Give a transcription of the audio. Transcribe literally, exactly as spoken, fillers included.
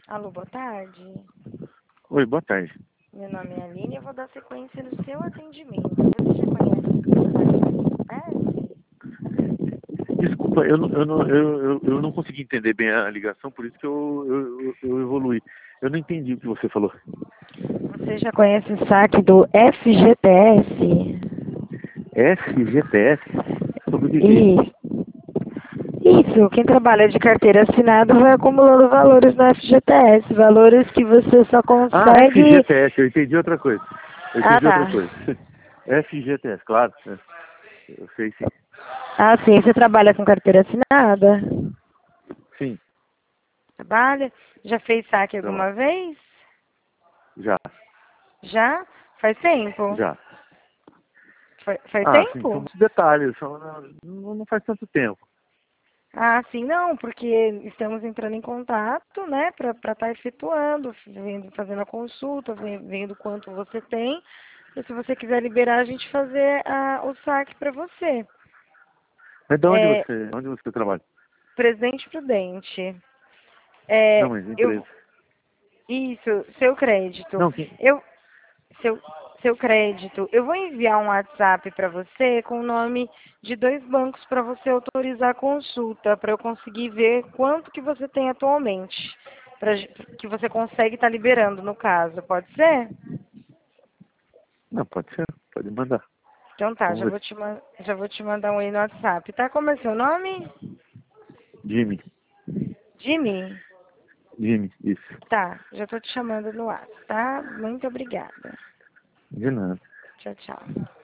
Alô, boa tarde. Oi, boa tarde. Meu nome é Aline e eu vou dar sequência no seu atendimento. Você já conhece o site Desculpa, eu não, eu, não, eu, eu, eu não consegui entender bem a ligação, por isso que eu, eu, eu, eu evoluí. Eu não entendi o que você falou. Você já conhece o saque do F G T S? F G T S? Sobre o que que é isso? Isso. Isso, quem trabalha de carteira assinada vai acumulando valores no F G T S, valores que você só Ah, consegue... F G T S, eu entendi outra coisa. Eu Ah, entendi outra tá. coisa. F G T S, claro. é. Eu sei sim. Ah, sim, você trabalha com carteira assinada? Sim, Trabalha? Já fez saque então, alguma vez? já, Já? Faz tempo? já. Fa- Faz Ah, sim, são tempo? muitos detalhes, são, não, não faz tanto tempo. Ah, sim, não, porque estamos entrando em contato, né, para estar efetuando, vendo, fazendo a consulta, ve- vendo quanto você tem, e se você quiser liberar, a gente fazer a, o saque para você. Mas de onde É, você, onde você trabalha? Presidente Prudente. Não, É, mas eu, empresa. isso, seu crédito. Não, quem? Eu, seu, seu crédito. Eu vou enviar um WhatsApp para você com o nome de dois bancos para você autorizar a consulta, para eu conseguir ver quanto que você tem atualmente, pra, que você consegue estar liberando no caso. Pode ser? Não, pode ser, pode mandar. Então tá, Vamos já ver. vou te, ma- já vou te mandar um aí no WhatsApp. Tá? Como é seu nome? Jimmy, Jimmy? Jimmy, isso. Tá, já tô te chamando no WhatsApp, tá? Muito obrigada. De nada. Tchau, tchau.